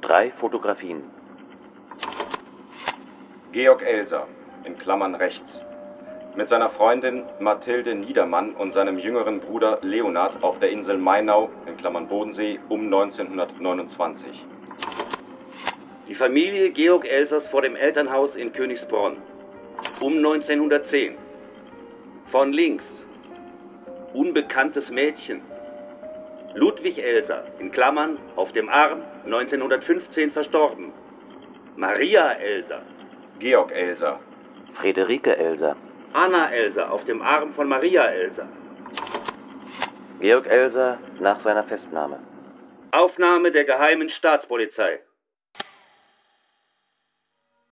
3 Fotografien. Georg Elser, in Klammern rechts, mit seiner Freundin Mathilde Niedermann und seinem jüngeren Bruder Leonhard auf der Insel Mainau, in Klammern Bodensee, um 1929. Die Familie Georg Elsers vor dem Elternhaus in Königsbronn, um 1910. Von links, unbekanntes Mädchen. Ludwig Elser, in Klammern, auf dem Arm, 1915 verstorben. Maria Elser. Georg Elser. Friederike Elser. Anna Elser, auf dem Arm von Maria Elser. Georg Elser nach seiner Festnahme. Aufnahme der Geheimen Staatspolizei.